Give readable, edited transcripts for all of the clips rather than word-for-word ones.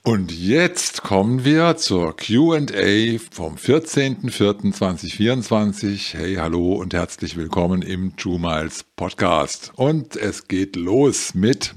Und jetzt kommen wir zur Q&A vom 14.04.2024. Hey, hallo und herzlich willkommen im True Miles Podcast. Und es geht los mit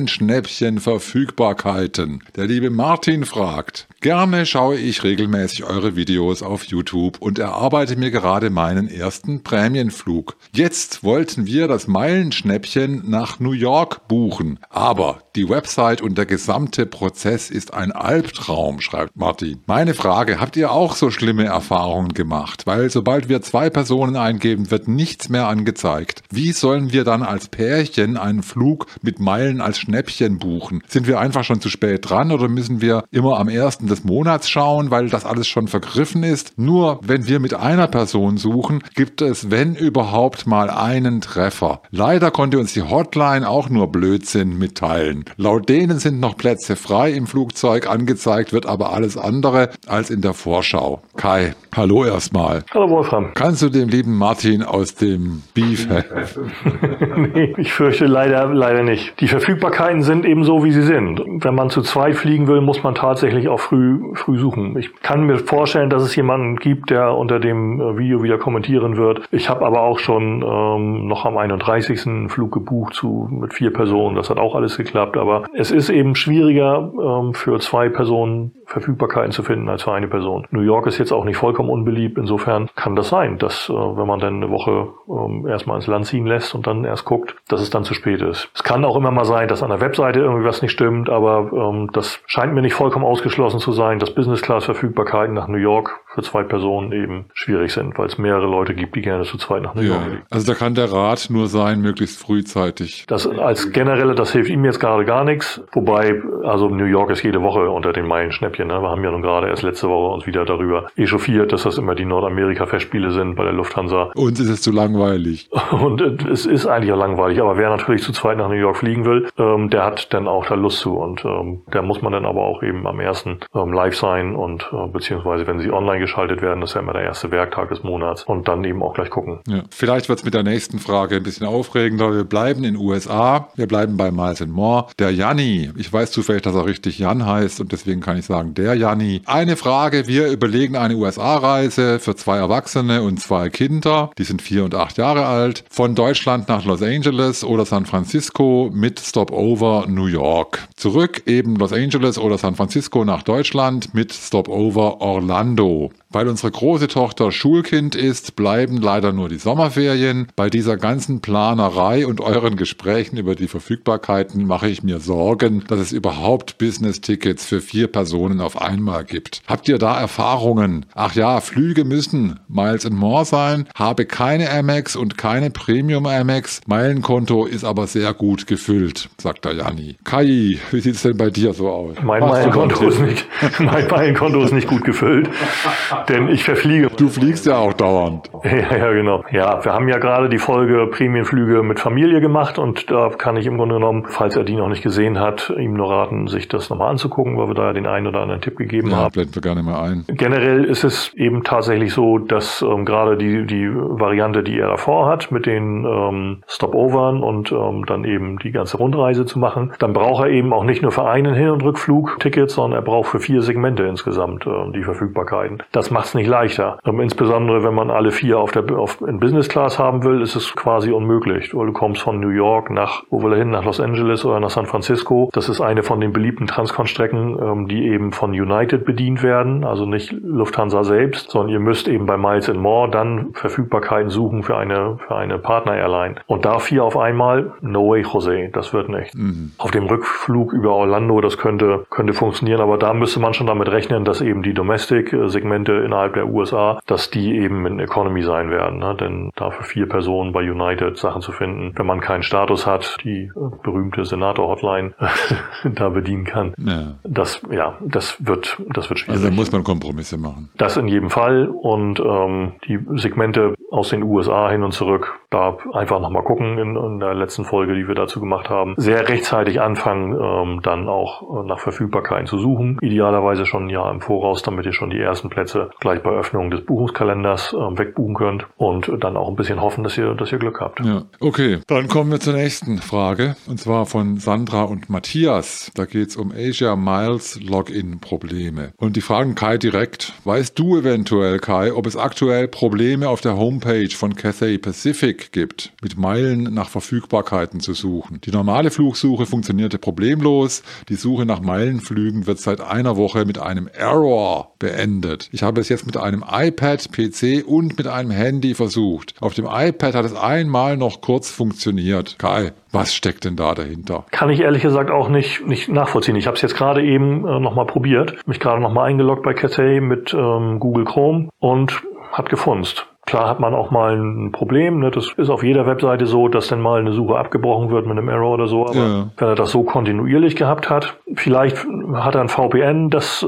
Meilenschnäppchen-Verfügbarkeiten. Der liebe Martin fragt: Gerne schaue ich regelmäßig eure Videos auf YouTube und erarbeite mir gerade meinen ersten Prämienflug. Jetzt wollten wir das Meilenschnäppchen nach New York buchen, aber die Website und der gesamte Prozess ist ein Albtraum, schreibt Martin. Meine Frage: Habt ihr auch so schlimme Erfahrungen gemacht? Weil sobald wir 2 Personen eingeben, wird nichts mehr angezeigt. Wie sollen wir dann als Pärchen einen Flug mit Meilen als Schnäppchen buchen? Sind wir einfach schon zu spät dran oder müssen wir immer am 1. des Monats schauen, weil das alles schon vergriffen ist? Nur wenn wir mit einer Person suchen, gibt es, wenn überhaupt, mal einen Treffer. Leider konnte uns die Hotline auch nur Blödsinn mitteilen. Laut denen sind noch Plätze frei im Flugzeug, angezeigt wird aber alles andere als in der Vorschau. Kai, hallo erstmal. Hallo Wolfram. Kannst du dem lieben Martin aus dem Beef helfen? Nee, ich fürchte leider nicht. Die Verfügbarkeiten sind eben so, wie sie sind. Wenn man zu zweit fliegen will, muss man tatsächlich auch früh suchen. Ich kann mir vorstellen, dass es jemanden gibt, der unter dem Video wieder kommentieren wird. Ich habe aber auch schon noch am 31. einen Flug gebucht mit 4 Personen. Das hat auch alles geklappt. Aber es ist eben schwieriger für 2 Personen Verfügbarkeiten zu finden als für eine Person. New York ist jetzt auch nicht vollkommen unbeliebt. Insofern kann das sein, dass wenn man dann eine Woche erstmal ins Land ziehen lässt und dann erst guckt, dass es dann zu spät ist. Es kann auch immer mal sein, dass an der Webseite irgendwie was nicht stimmt, aber das scheint mir nicht vollkommen ausgeschlossen zu sein, dass Business-Class-Verfügbarkeiten nach New York für 2 Personen eben schwierig sind, weil es mehrere Leute gibt, die gerne zu zweit nach New York fliegen. Also da kann der Rat nur sein, möglichst frühzeitig. Das als generelle, das hilft ihm jetzt gerade gar nichts. Wobei, also New York ist jede Woche unter den Meilenschnäppchen. Ne? Wir haben ja nun gerade erst letzte Woche uns wieder darüber echauffiert, dass das immer die Nordamerika-Festspiele sind bei der Lufthansa. Uns ist es zu langweilig. Und es ist eigentlich auch langweilig. Aber wer natürlich zu zweit nach New York fliegen will, der hat dann auch da Lust zu. Und da muss man dann aber auch eben am 1. live sein und beziehungsweise wenn sie online geschaltet werden, das ist ja immer der erste Werktag des Monats und dann eben auch gleich gucken. Ja. Vielleicht wird es mit der nächsten Frage ein bisschen aufregender. Wir bleiben in den USA, wir bleiben bei Miles & More. Der Janni, ich weiß zufällig, dass er richtig Jan heißt und deswegen kann ich sagen, der Janni. Eine Frage: Wir überlegen eine USA-Reise für 2 Erwachsene und 2 Kinder, die sind 4 und 8 Jahre alt, von Deutschland nach Los Angeles oder San Francisco mit Stopover New York. Zurück eben Los Angeles oder San Francisco nach Deutschland mit Stopover Orlando. Weil unsere große Tochter Schulkind ist, bleiben leider nur die Sommerferien. Bei dieser ganzen Planerei und euren Gesprächen über die Verfügbarkeiten mache ich mir Sorgen, dass es überhaupt Business-Tickets für 4 Personen auf einmal gibt. Habt ihr da Erfahrungen? Ach ja, Flüge müssen Miles & More sein, habe keine Amex und keine Premium Amex. Meilenkonto ist aber sehr gut gefüllt, sagt der Janni. Kai, wie sieht's denn bei dir so aus? Mein Meilenkonto ist nicht gut gefüllt. Denn ich verfliege. Du fliegst ja auch dauernd. Ja, genau. Ja, wir haben ja gerade die Folge Prämienflüge mit Familie gemacht und da kann ich im Grunde genommen, falls er die noch nicht gesehen hat, ihm nur raten, sich das nochmal anzugucken, weil wir da ja den einen oder anderen Tipp gegeben haben. Blenden wir gerne mal ein. Generell ist es eben tatsächlich so, dass gerade die Variante, die er davor hat, mit den Stopovern und dann eben die ganze Rundreise zu machen, dann braucht er eben auch nicht nur für einen Hin- und Rückflug Tickets, sondern er braucht für 4 Segmente insgesamt die Verfügbarkeiten. Das macht es nicht leichter. Insbesondere, wenn man alle 4 in Business Class haben will, ist es quasi unmöglich. Weil du kommst von New York nach Los Angeles oder nach San Francisco. Das ist eine von den beliebten Transcon-Strecken, die eben von United bedient werden. Also nicht Lufthansa selbst, sondern ihr müsst eben bei Miles & More dann Verfügbarkeiten suchen für eine Partner-Airline. Und da 4 auf einmal, no way, José, das wird nicht. Mhm. Auf dem Rückflug über Orlando, das könnte funktionieren, aber da müsste man schon damit rechnen, dass eben die Domestic-Segmente innerhalb der USA, dass die eben in Economy sein werden. Ne? Denn da für 4 Personen bei United Sachen zu finden, wenn man keinen Status hat, die berühmte Senator-Hotline da bedienen kann. Ja. Das wird schwierig. Also da muss man Kompromisse machen. Das in jedem Fall. Und die Segmente aus den USA hin und zurück, da einfach nochmal gucken in der letzten Folge, die wir dazu gemacht haben. Sehr rechtzeitig anfangen, dann auch nach Verfügbarkeiten zu suchen. Idealerweise schon ein Jahr im Voraus, damit ihr schon die ersten Plätze gleich bei Öffnung des Buchungskalenders wegbuchen könnt und dann auch ein bisschen hoffen, dass ihr Glück habt. Ja, okay. Dann kommen wir zur nächsten Frage, und zwar von Sandra und Matthias. Da geht es um Asia Miles Login-Probleme. Und die fragen Kai direkt: Weißt du eventuell, Kai, ob es aktuell Probleme auf der Homepage von Cathay Pacific gibt, mit Meilen nach Verfügbarkeiten zu suchen? Die normale Flugsuche funktionierte problemlos. Die Suche nach Meilenflügen wird seit einer Woche mit einem Error beendet. Ich habe es jetzt mit einem iPad, PC und mit einem Handy versucht. Auf dem iPad hat es einmal noch kurz funktioniert. Kai, was steckt denn da dahinter? Kann ich ehrlich gesagt auch nicht nachvollziehen. Ich habe es jetzt gerade eben nochmal probiert, mich gerade nochmal eingeloggt bei Cathay mit Google Chrome und hat gefunzt. Klar hat man auch mal ein Problem, ne? Das ist auf jeder Webseite so, dass dann mal eine Suche abgebrochen wird mit einem Error oder so. Aber wenn er das so kontinuierlich gehabt hat, vielleicht hat er ein VPN, das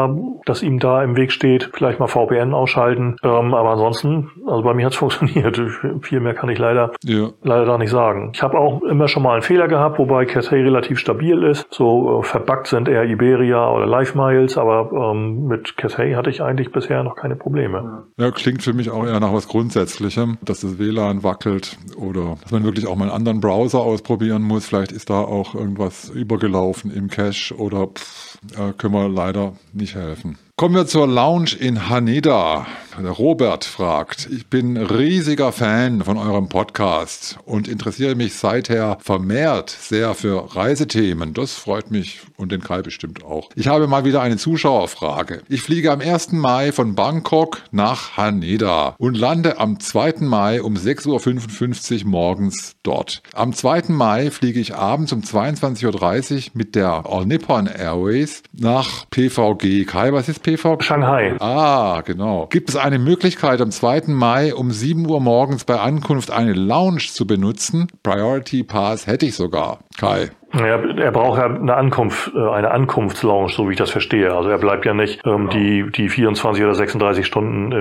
ihm da im Weg steht. Vielleicht mal VPN ausschalten. Aber ansonsten, also bei mir hat es funktioniert. Viel mehr kann ich leider da nicht sagen. Ich habe auch immer schon mal einen Fehler gehabt, wobei Cathay relativ stabil ist. So verbuggt sind eher Iberia oder Live Miles, aber mit Cathay hatte ich eigentlich bisher noch keine Probleme. Ja, klingt für mich auch eher nach was Grundsätzlichem, dass das WLAN wackelt oder dass man wirklich auch mal einen anderen Browser ausprobieren muss. Vielleicht ist da auch irgendwas übergelaufen im Cache oder können wir leider nicht helfen. Kommen wir zur Lounge in Haneda. Der Robert fragt: Ich bin riesiger Fan von eurem Podcast und interessiere mich seither vermehrt sehr für Reisethemen. Das freut mich und den Kai bestimmt auch. Ich habe mal wieder eine Zuschauerfrage. Ich fliege am 1. Mai von Bangkok nach Haneda und lande am 2. Mai um 6.55 Uhr morgens dort. Am 2. Mai fliege ich abends um 22.30 Uhr mit der All Nippon Airways nach PVG. Kai, was ist PVG? Shanghai. Ah, genau. Gibt es eine Möglichkeit, am 2. Mai um 7 Uhr morgens bei Ankunft eine Lounge zu benutzen? Priority Pass hätte ich sogar. Kai. Ja, er braucht ja eine Ankunftslounge, so wie ich das verstehe. Also er bleibt ja nicht die 24 oder 36 Stunden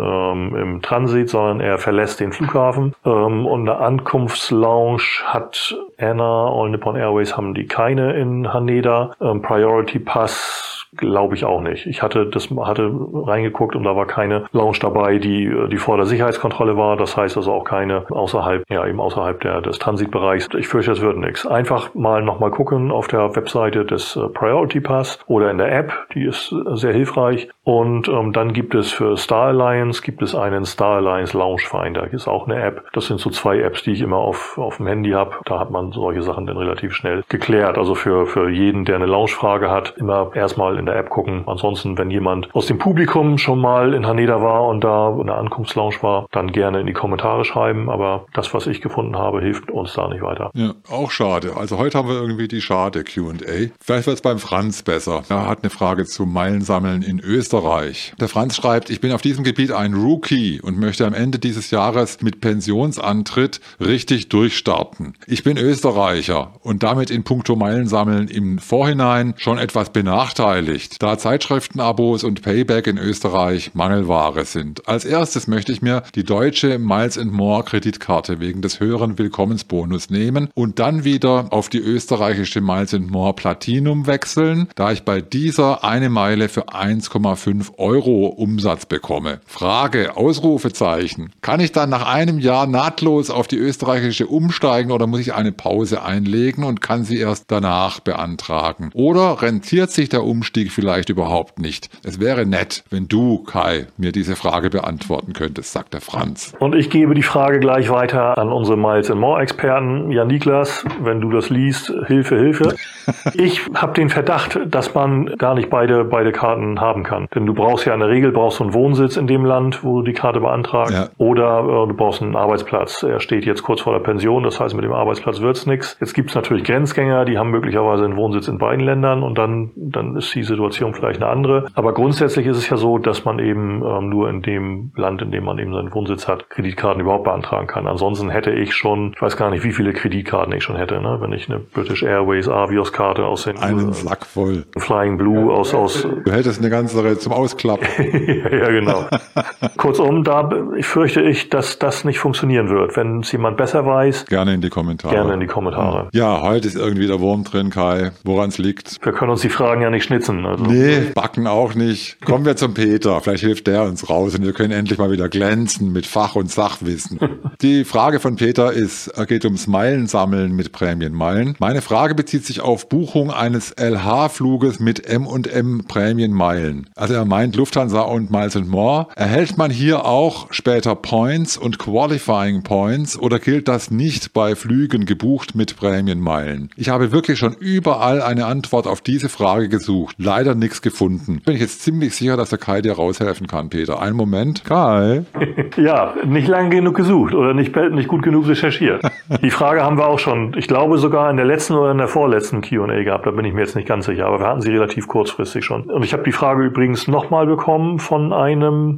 im Transit, sondern er verlässt den Flughafen. Und eine Ankunftslounge hat All Nippon Airways haben die keine in Haneda. Priority Pass glaube ich auch nicht. Ich hatte reingeguckt und da war keine Lounge dabei, die vor der Sicherheitskontrolle war. Das heißt also auch keine außerhalb des Transitbereichs. Ich fürchte, es wird nichts. Einfach mal nochmal gucken auf der Webseite des Priority Pass oder in der App. Die ist sehr hilfreich. Und dann gibt es für Star Alliance einen Star Alliance Lounge Finder. Das ist auch eine App. Das sind so 2 Apps, die ich immer auf dem Handy habe. Da hat man solche Sachen dann relativ schnell geklärt. Also für jeden, der eine Lounge-Frage hat, immer erstmal in der App gucken. Ansonsten, wenn jemand aus dem Publikum schon mal in Haneda war und da in der Ankunftslounge war, dann gerne in die Kommentare schreiben. Aber das, was ich gefunden habe, hilft uns da nicht weiter. Ja, auch schade. Also heute haben wir irgendwie die schade Q&A. Vielleicht wird es beim Franz besser. Er hat eine Frage zum Meilensammeln in Österreich. Der Franz schreibt: Ich bin auf diesem Gebiet ein Rookie und möchte am Ende dieses Jahres mit Pensionsantritt richtig durchstarten. Ich bin Österreicher und damit in puncto Meilensammeln im Vorhinein schon etwas benachteiligt, da Zeitschriftenabos und Payback in Österreich Mangelware sind. Als erstes möchte ich mir die deutsche Miles & More Kreditkarte wegen des höheren Willkommensbonus nehmen und dann wieder auf die österreichische Miles & More Platinum wechseln, da ich bei dieser eine Meile für 1,5 € Umsatz bekomme. Frage, Ausrufezeichen. Kann ich dann nach einem Jahr nahtlos auf die österreichische umsteigen oder muss ich eine Pause einlegen und kann sie erst danach beantragen? Oder rentiert sich der Umstieg vielleicht überhaupt nicht? Es wäre nett, wenn du, Kai, mir diese Frage beantworten könntest, sagt der Franz. Und ich gebe die Frage gleich weiter an unsere Miles & More Experten. Jan Niklas, wenn du das liest, Hilfe. Ich habe den Verdacht, dass man gar nicht beide Karten haben kann. Denn du brauchst ja in der Regel einen Wohnsitz in dem Land, wo du die Karte beantragst. Ja. Oder du brauchst einen Arbeitsplatz. Er steht jetzt kurz vor der Pension, das heißt, mit dem Arbeitsplatz wird's nichts. Jetzt gibt's natürlich Grenzgänger, die haben möglicherweise einen Wohnsitz in beiden Ländern und dann ist die die Situation vielleicht eine andere. Aber grundsätzlich ist es ja so, dass man eben nur in dem Land, in dem man eben seinen Wohnsitz hat, Kreditkarten überhaupt beantragen kann. Ansonsten hätte ich schon, ich weiß gar nicht, wie viele Kreditkarten ich schon hätte, ne? Wenn ich eine British Airways Avios-Karte aus den einen Sack voll. Flying Blue aus Du hättest eine ganze zum Ausklappen. Ja, genau. Kurzum, da fürchte ich, dass das nicht funktionieren wird. Wenn es jemand besser weiß, gerne in die Kommentare. Gerne in die Kommentare. Ja, heute ist irgendwie der Wurm drin, Kai. Woran es liegt? Wir können uns die Fragen ja nicht schnitzen. Also. Nee, backen auch nicht. Kommen wir zum Peter. Vielleicht hilft der uns raus und wir können endlich mal wieder glänzen mit Fach- und Sachwissen. Die Frage von Peter geht ums Meilensammeln mit Prämienmeilen. Meine Frage bezieht sich auf Buchung eines LH-Fluges mit M&M Prämienmeilen. Also er meint Lufthansa und Miles & More. Erhält man hier auch später Points und Qualifying Points oder gilt das nicht bei Flügen gebucht mit Prämienmeilen? Ich habe wirklich schon überall eine Antwort auf diese Frage gesucht. Leider nichts gefunden. Bin ich jetzt ziemlich sicher, dass der Kai dir raushelfen kann, Peter. Einen Moment. Kai? Ja, nicht lange genug gesucht oder nicht gut genug recherchiert. Die Frage haben wir auch schon, ich glaube sogar in der letzten oder in der vorletzten Q&A gehabt. Da bin ich mir jetzt nicht ganz sicher, aber wir hatten sie relativ kurzfristig schon. Und ich habe die Frage übrigens nochmal bekommen von einem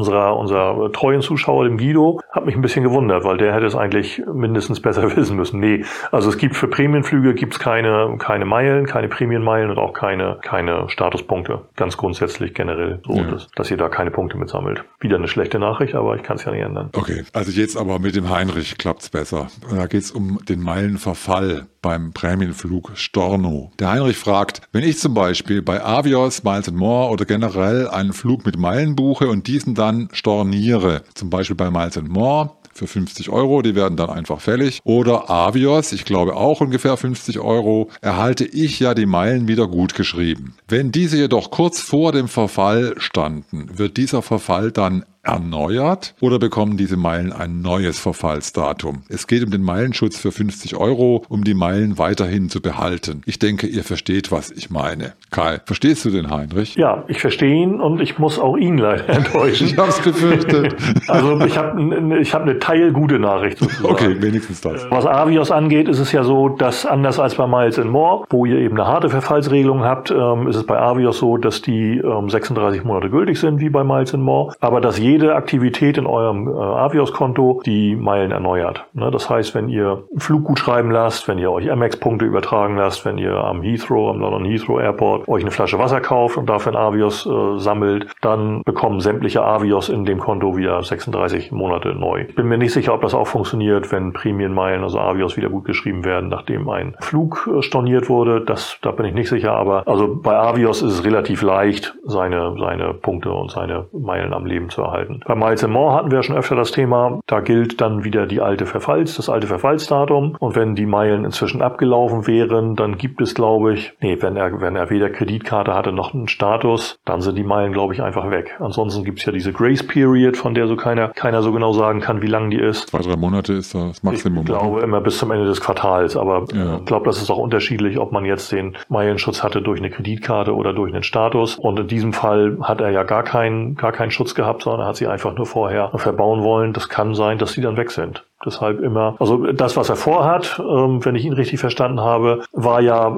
unserer treuen Zuschauer, dem Guido. Hat mich ein bisschen gewundert, weil der hätte es eigentlich mindestens besser wissen müssen. Nee, also es gibt für Prämienflüge gibt's keine Meilen, keine Prämienmeilen und auch keine Statuspunkte. Ganz grundsätzlich generell so, dass ihr da keine Punkte mitsammelt. Wieder eine schlechte Nachricht, aber ich kann es ja nicht ändern. Okay, also jetzt aber mit dem Heinrich klappt's besser. Da geht's um den Meilenverfall beim Prämienflug Storno. Der Heinrich fragt, wenn ich zum Beispiel bei Avios, Miles & More oder generell einen Flug mit Meilen buche und diesen dann storniere, zum Beispiel bei Miles & More, für 50 €, die werden dann einfach fällig. Oder Avios, ich glaube auch ungefähr 50 €, erhalte ich ja die Meilen wieder gut geschrieben. Wenn diese jedoch kurz vor dem Verfall standen, wird dieser Verfall dann erneuert oder bekommen diese Meilen ein neues Verfallsdatum? Es geht um den Meilenschutz für 50 €, um die Meilen weiterhin zu behalten. Ich denke, ihr versteht, was ich meine. Kai, verstehst du den Heinrich? Ja, ich verstehe ihn und ich muss auch ihn leider enttäuschen. Ich hab's befürchtet. Also ich hab eine teilgute Nachricht sozusagen. Okay, wenigstens das. Was Avios angeht, ist es ja so, dass anders als bei Miles & More, wo ihr eben eine harte Verfallsregelung habt, ist es bei Avios so, dass die 36 Monate gültig sind, wie bei Miles & More, aber dass jede Aktivität in eurem Avios-Konto die Meilen erneuert. Ne? Das heißt, wenn ihr einen Flug gut schreiben lasst, wenn ihr euch Amex-Punkte übertragen lasst, wenn ihr am London Heathrow Airport euch eine Flasche Wasser kauft und dafür ein Avios sammelt, dann bekommen sämtliche Avios in dem Konto wieder 36 Monate neu. Ich bin mir nicht sicher, ob das auch funktioniert, wenn Prämienmeilen, also Avios, wieder gut geschrieben werden, nachdem ein Flug storniert wurde. Da bin ich nicht sicher, aber also bei Avios ist es relativ leicht, seine Punkte und seine Meilen am Leben zu erhalten. Bei Miles & More hatten wir schon öfter das Thema, da gilt dann wieder das alte Verfallsdatum und wenn die Meilen inzwischen abgelaufen wären, dann gibt es, glaube ich, wenn er weder Kreditkarte hatte noch einen Status, dann sind die Meilen, glaube ich, einfach weg. Ansonsten gibt es ja diese Grace Period, von der so keiner so genau sagen kann, wie lang die ist. 2-3 Monate ist das Maximum. Ich glaube immer bis zum Ende des Quartals, aber ich glaube, das ist auch unterschiedlich, ob man jetzt den Meilenschutz hatte durch eine Kreditkarte oder durch einen Status. Und in diesem Fall hat er ja gar keinen Schutz gehabt, sondern er hat sie einfach nur vorher verbauen wollen. Das kann sein, dass sie dann weg sind. Deshalb immer, also das, was er vorhat, wenn ich ihn richtig verstanden habe, war ja,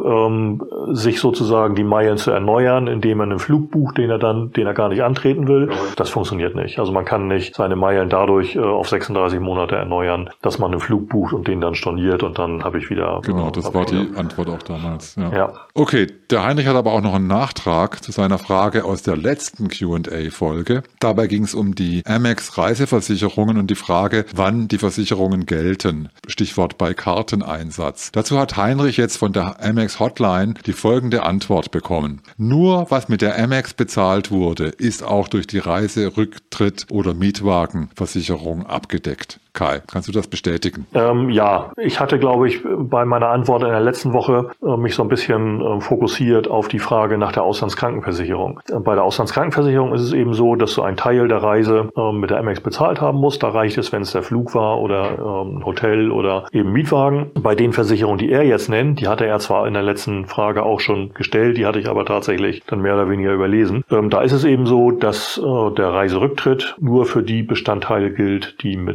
sich sozusagen die Meilen zu erneuern, indem er einen Flug bucht, den er gar nicht antreten will. Das funktioniert nicht. Also man kann nicht seine Meilen dadurch auf 36 Monate erneuern, dass man einen Flug bucht und den dann storniert und dann habe ich wieder... Genau, das war die Antwort auch damals. Ja. Okay, der Heinrich hat aber auch noch einen Nachtrag zu seiner Frage aus der letzten Q&A-Folge. Dabei ging es um die Amex-Reiseversicherungen und die Frage, wann die Versicherungen gelten. Stichwort bei Karteneinsatz. Dazu hat Heinrich jetzt von der Amex Hotline die folgende Antwort bekommen. Nur was mit der Amex bezahlt wurde, ist auch durch die Reiserücktritt- oder Mietwagenversicherung abgedeckt. Kai, kannst du das bestätigen? Ja, ich hatte, glaube ich, bei meiner Antwort in der letzten Woche mich so ein bisschen fokussiert auf die Frage nach der Auslandskrankenversicherung. Bei der Auslandskrankenversicherung ist es eben so, dass du einen Teil der Reise mit der Amex bezahlt haben musst. Da reicht es, wenn es der Flug war oder ein Hotel oder eben Mietwagen. Bei den Versicherungen, die er jetzt nennt, die hatte er zwar in der letzten Frage auch schon gestellt, die hatte ich aber tatsächlich dann mehr oder weniger überlesen. Da ist es eben so, dass der Reiserücktritt nur für die Bestandteile gilt, die mit der Amex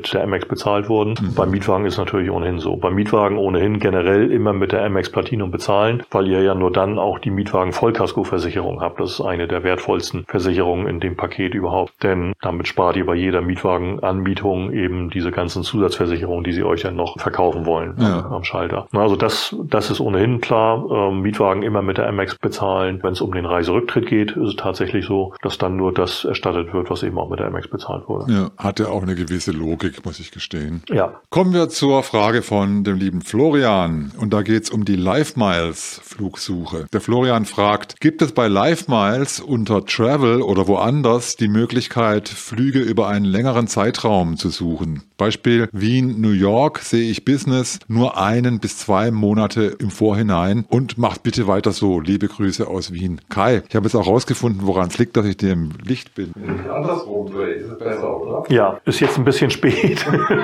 Amex bezahlt wurden. Beim Mietwagen ist natürlich ohnehin so. Beim Mietwagen ohnehin generell immer mit der Amex Platinum bezahlen, weil ihr ja nur dann auch die Mietwagen-Vollkaskoversicherung habt. Das ist eine der wertvollsten Versicherungen in dem Paket überhaupt. Denn damit spart ihr bei jeder Mietwagenanmietung eben diese ganzen Zusatzversicherungen, die sie euch dann noch verkaufen wollen am Schalter. Also das ist ohnehin klar. Mietwagen immer mit der Amex bezahlen. Wenn es um den Reiserücktritt geht, ist es tatsächlich so, dass dann nur das erstattet wird, was eben auch mit der Amex bezahlt wurde. Ja, hat ja auch eine gewisse Logik, muss ich gestehen. Ja. Kommen wir zur Frage von dem lieben Florian. Und da geht es um die LiveMiles-Flugsuche. Der Florian fragt, gibt es bei LiveMiles unter Travel oder woanders die Möglichkeit, Flüge über einen längeren Zeitraum zu suchen? Beispiel Wien, New York sehe ich Business nur 1 bis 2 Monate im Vorhinein und macht bitte weiter so. Liebe Grüße aus Wien. Kai, ich habe jetzt auch rausgefunden, woran es liegt, dass ich dir im Licht bin. Wenn ich andersrum drehe, ist es besser, oder? Ja, ist jetzt ein bisschen spät.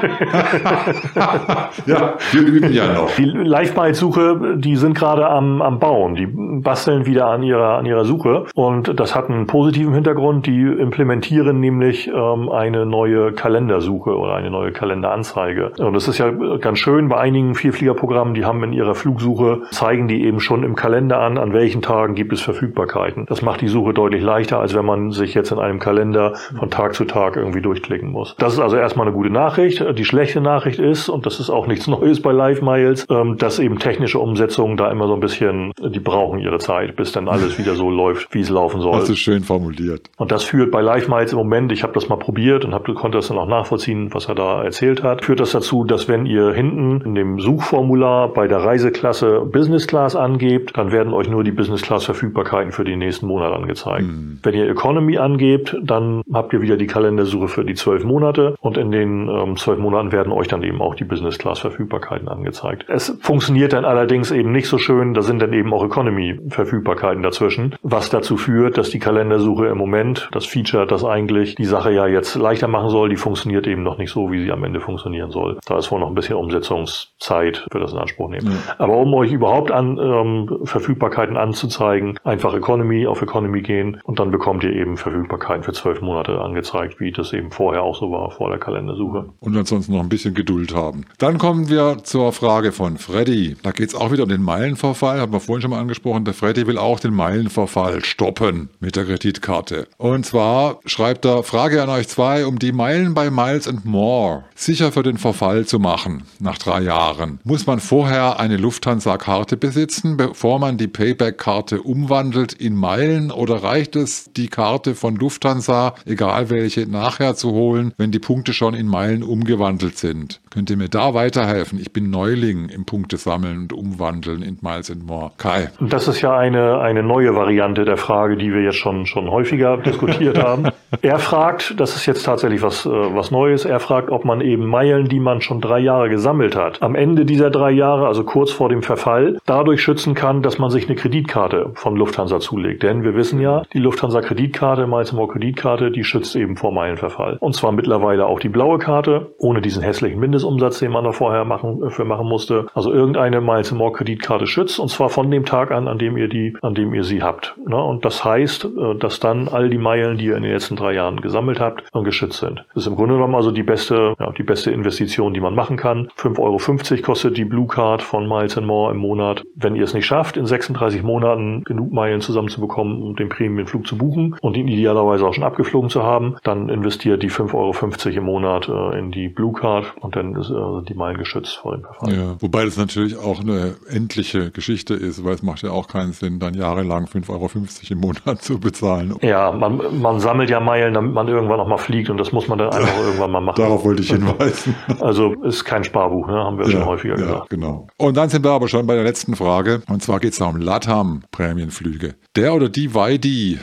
Ja, wir üben ja noch. Die Live-Miles-Suche, die sind gerade am Bauen. Die basteln wieder an ihrer Suche. Und das hat einen positiven Hintergrund. Die implementieren nämlich eine neue Kalendersuche oder eine neue Kalenderanzeige. Und das ist ja ganz schön. Bei einigen Vielfliegerprogrammen, die haben in ihrer Flugsuche, zeigen die eben schon im Kalender an welchen Tagen gibt es Verfügbarkeiten. Das macht die Suche deutlich leichter, als wenn man sich jetzt in einem Kalender von Tag zu Tag irgendwie durchklicken muss. Das ist also erstmal eine gute Nachricht. Die schlechte Nachricht ist, und das ist auch nichts Neues bei LiveMiles, dass eben technische Umsetzungen da immer so ein bisschen, die brauchen ihre Zeit, bis dann alles wieder so läuft, wie es laufen soll. Das ist schön formuliert. Und das führt bei LiveMiles im Moment, ich habe das mal probiert und konnte das dann auch nachvollziehen, was er da erzählt hat, führt das dazu, dass wenn ihr hinten in dem Suchformular bei der Reiseklasse Business Class angebt, dann werden euch nur die Business Class Verfügbarkeiten für den nächsten Monat angezeigt. Wenn ihr Economy angebt, dann habt ihr wieder die Kalendersuche für die 12 Monate und in den 12 Monaten werden euch dann eben auch die Business Class Verfügbarkeiten angezeigt. Es funktioniert dann allerdings eben nicht so schön, da sind dann eben auch Economy Verfügbarkeiten dazwischen, was dazu führt, dass die Kalendersuche im Moment, das Feature, das eigentlich die Sache ja jetzt leichter machen soll, die funktioniert eben noch nicht so, wie sie am Ende funktionieren soll. Da ist wohl noch ein bisschen Umsetzungszeit für das in Anspruch nehmen. Aber um euch überhaupt Verfügbarkeiten anzuzeigen, einfach auf Economy gehen und dann bekommt ihr eben Verfügbarkeiten für 12 Monate angezeigt, wie das eben vorher auch so war, vor der Kalendersuche. Und ansonsten noch ein bisschen Geduld haben. Dann kommen wir zur Frage von Freddy. Da geht es auch wieder um den Meilenverfall, haben wir vorhin schon mal angesprochen. Der Freddy will auch den Meilenverfall stoppen mit der Kreditkarte. Und zwar schreibt er, Frage an euch zwei, um die Meilen bei Miles & More sicher für den Verfall zu machen, nach 3 Jahren. Muss man vorher eine Lufthansa-Karte besitzen, bevor man die Payback-Karte umwandelt in Meilen, oder reicht es, die Karte von Lufthansa, egal welche, nachher zu holen, wenn die Punkte schon in Meilen umgewandelt sind? Könnt ihr mir da weiterhelfen? Ich bin Neuling im Punktesammeln und Umwandeln in Miles & More. Kai. Das ist ja eine neue Variante der Frage, die wir jetzt schon häufiger diskutiert haben. Er fragt, das ist jetzt tatsächlich was Neues, er fragt, ob man eben Meilen, die man schon 3 Jahre gesammelt hat, am Ende dieser 3 Jahre, also kurz vor dem Verfall, dadurch schützen kann, dass man sich eine Kreditkarte von Lufthansa zulegt. Denn wir wissen ja, die Lufthansa-Kreditkarte, Miles & More Kreditkarte, die schützt eben vor Meilenverfall. Und zwar mittlerweile auch die blaue Karte, ohne diesen hässlichen Mindestumsatz, den man da vorher machen musste. Also irgendeine Miles & More Kreditkarte schützt, und zwar von dem Tag an dem ihr sie habt. Und das heißt, dass dann all die Meilen, die ihr in den letzten 3 Jahren gesammelt habt, geschützt sind. Das ist im Grunde genommen also die beste Investition, die man machen kann. 5,50 € kostet die Blue Card von Miles & More im Monat. Wenn ihr es nicht schafft, in 36 Monaten genug Meilen zusammenzubekommen, um den Prämienflug zu buchen und ihn idealerweise auch schon abgeflogen zu haben, dann investiert die 5,50 € im Monat in die Blue Card und dann sind die Meilen geschützt vor dem Verfall. Ja, wobei das natürlich auch eine endliche Geschichte ist, weil es macht ja auch keinen Sinn, dann jahrelang 5,50 € im Monat zu bezahlen. Ja, man sammelt ja Meilen, damit man irgendwann noch mal fliegt, und das muss man dann einfach irgendwann mal machen. Darauf wollte ich hinweisen. Also ist kein Sparbuch, haben wir schon häufiger gesagt. Ja, genau. Und dann sind wir aber schon bei der letzten Frage, und zwar geht es da um LATAM-Prämienflüge. Der oder die YD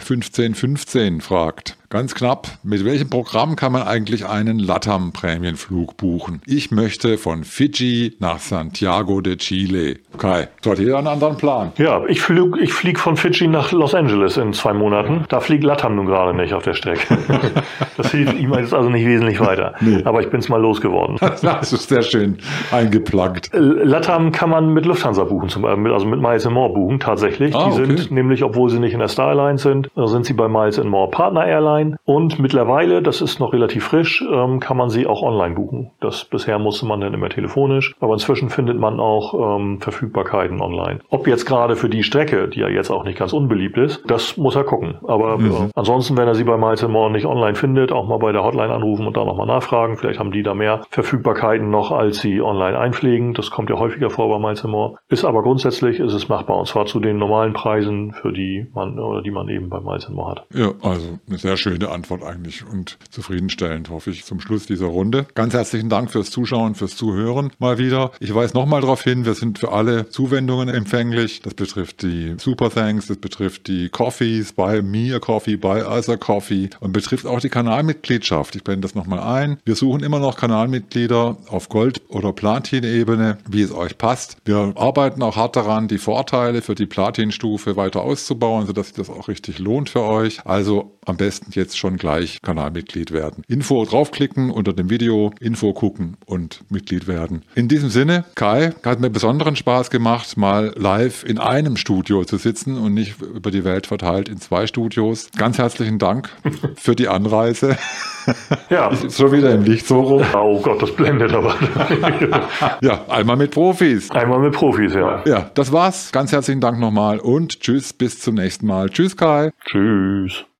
1515 fragt, ganz knapp, mit welchem Programm kann man eigentlich einen LATAM-Prämienflug buchen? Ich möchte von Fidschi nach Santiago de Chile. Kai, so hat jeder einen anderen Plan. Ja, ich flieg von Fidschi nach Los Angeles in 2 Monaten. Da fliegt LATAM nun gerade nicht auf der Strecke. Das hilft ihm jetzt also nicht wesentlich weiter. Nee. Aber ich bin's mal losgeworden. Das ist sehr schön eingeplagt. LATAM kann man mit Lufthansa buchen, also mit Miles & More buchen tatsächlich. Die sind nämlich, obwohl sie nicht in der Star Alliance sind sie bei Miles & More Partner Airlines. online. Und mittlerweile, das ist noch relativ frisch, kann man sie auch online buchen. Bisher musste man dann immer telefonisch, aber inzwischen findet man auch Verfügbarkeiten online. Ob jetzt gerade für die Strecke, die ja jetzt auch nicht ganz unbeliebt ist, das muss er gucken. Aber ansonsten, wenn er sie bei Miles & More nicht online findet, auch mal bei der Hotline anrufen und da nochmal nachfragen. Vielleicht haben die da mehr Verfügbarkeiten noch, als sie online einpflegen. Das kommt ja häufiger vor bei Miles & More. Ist aber grundsätzlich ist es machbar, und zwar zu den normalen Preisen, die man eben bei Miles & More hat. Ja, also eine sehr schöne Antwort eigentlich und zufriedenstellend, hoffe ich, zum Schluss dieser Runde. Ganz herzlichen Dank fürs Zuschauen, fürs Zuhören mal wieder. Ich weise nochmal darauf hin, wir sind für alle Zuwendungen empfänglich. Das betrifft die Super Thanks, das betrifft die Coffees, bei Me a Coffee, bei Other Coffee und betrifft auch die Kanalmitgliedschaft. Ich blende das nochmal ein. Wir suchen immer noch Kanalmitglieder auf Gold- oder Platin-Ebene, wie es euch passt. Wir arbeiten auch hart daran, die Vorteile für die Platin-Stufe weiter auszubauen, sodass sich das auch richtig lohnt für euch. Also am besten jetzt schon gleich Kanalmitglied werden. Info draufklicken unter dem Video, Info gucken und Mitglied werden. In diesem Sinne, Kai, hat mir besonderen Spaß gemacht, mal live in einem Studio zu sitzen und nicht über die Welt verteilt in 2 Studios. Ganz herzlichen Dank für die Anreise. Ja. Ist schon wieder im Licht so rum. Oh Gott, das blendet aber. Ja, einmal mit Profis. Einmal mit Profis, ja. Ja, das war's. Ganz herzlichen Dank nochmal und tschüss, bis zum nächsten Mal. Tschüss, Kai. Tschüss.